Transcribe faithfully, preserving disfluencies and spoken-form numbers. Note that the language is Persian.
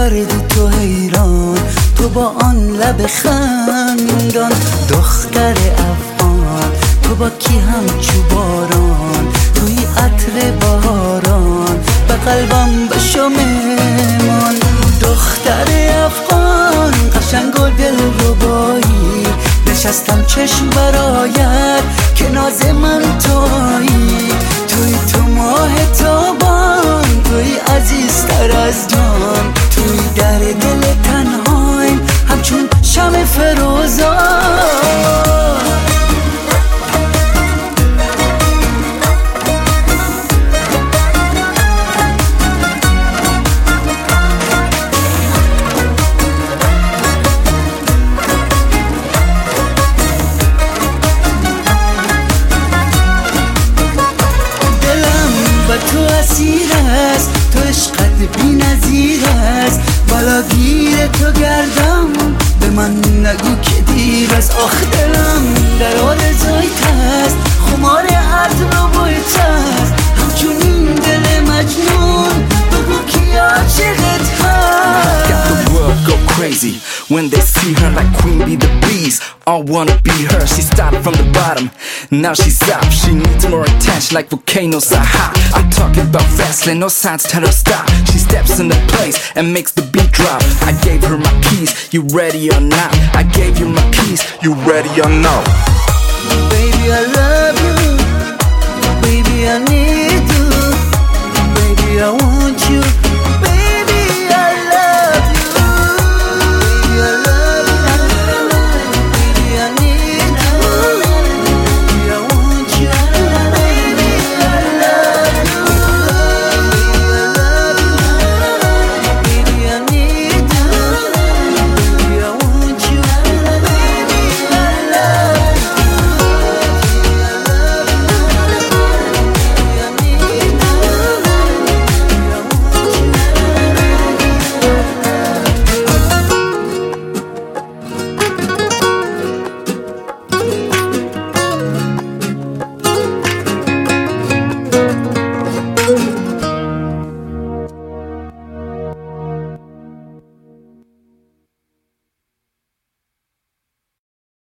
کردی تو حیران، تو با آن لب خندان. دختر افغان تو با کی همچو باران، توی عطر بهاران به قلبم بشو مهمان. دختر افغان قشنگ و دلربایی، نشستم چشم برایت که ناز من تویی. توی تو ماه تابان، توی عزیزتر از جان، توی در دل تنهایم همچون شمع فروزان. تو اسیر است، تو عشقت بی نظیر است. بالا گیر تو گردم، به من نگو که دیر است. آخ دلم در آرزویت است، خمار عطر و بویت است. همچون این دل مجنون بگو کی عاشقت هست. Got the world go crazy when they see her like Queen Bee the Bees. All wanna be her, she started from the bottom, now she's up. She needs more attention like volcanoes are hot. I'm talking about fast lane, no signs tell her stop. She steps in the place and makes the beat drop. I gave her my keys, you ready or not? I gave you my keys, you ready or not? Baby I love you, baby I need